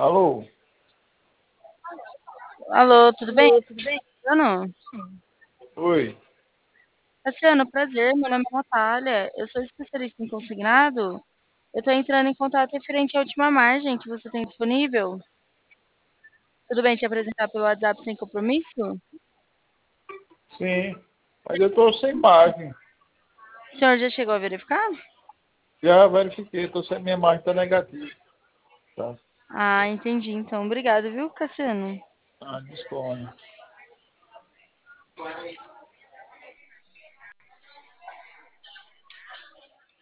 Alô? Alô, tudo bem? Cassiano? Oi. Cassiano, prazer, meu nome é Natália, eu sou especialista em consignado. Eu estou entrando em contato referente à última margem que você tem disponível. Tudo bem te apresentar pelo WhatsApp sem compromisso? Sim, mas eu estou sem margem. O senhor já chegou a verificar? Já verifiquei, tô sem minha margem está negativa. Tá? Ah, entendi. Então, obrigado, viu, Cassiano? Ah, disponha.